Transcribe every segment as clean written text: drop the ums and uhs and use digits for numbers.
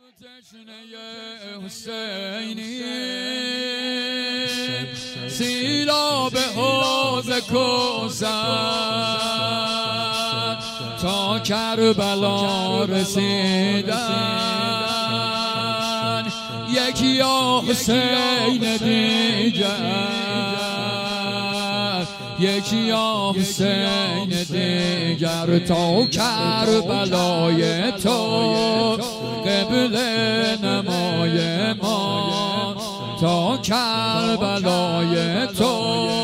حسینی سیلاب حوض کوثر تا کربلا رسیدن، یکی یا حسین دیگر، یکی یا حسین دیگر، تا کربلای تو قبله نمای ما، تا کربلای تو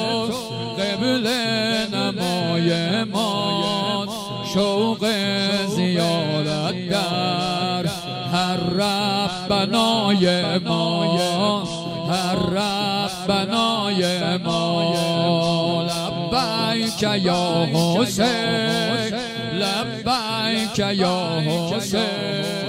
قبله نمای ما، شوق زیارت در هر ربنای ما، هر ربنای ما. لبیک یا حسین، لبیک یا حسین.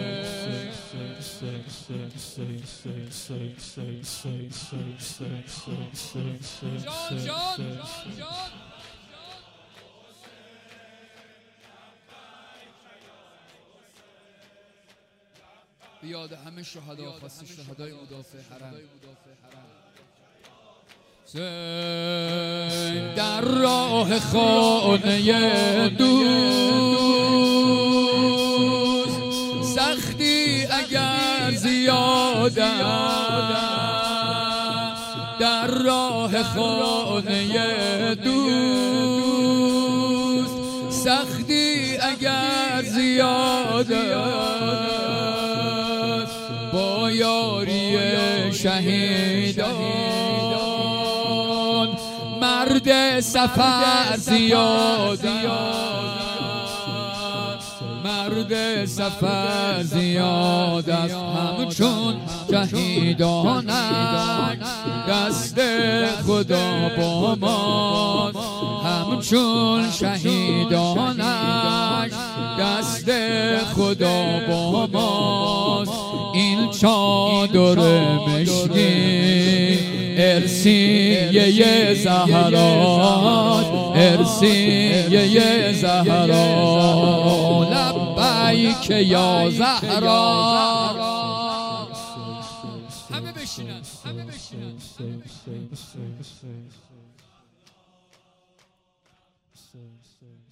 بیاد همه شهدا، خاص شهدای مدافع حرم. در راه خانه دوست سختی اگر زیاد است، در راه خانه دوست سختی اگر زیاد است، با یاری شهیدان مرد سفر زیاد است، مرد سفر زیاد است. همچون شهیدانش دست خدا با ماست، همچون شهیدانش دست خدا با ماست. این چادر مشکی ارسیه زهرا، ارسیه زهرا. لبیک یا زهرا. همه بشینن، همه بشینن.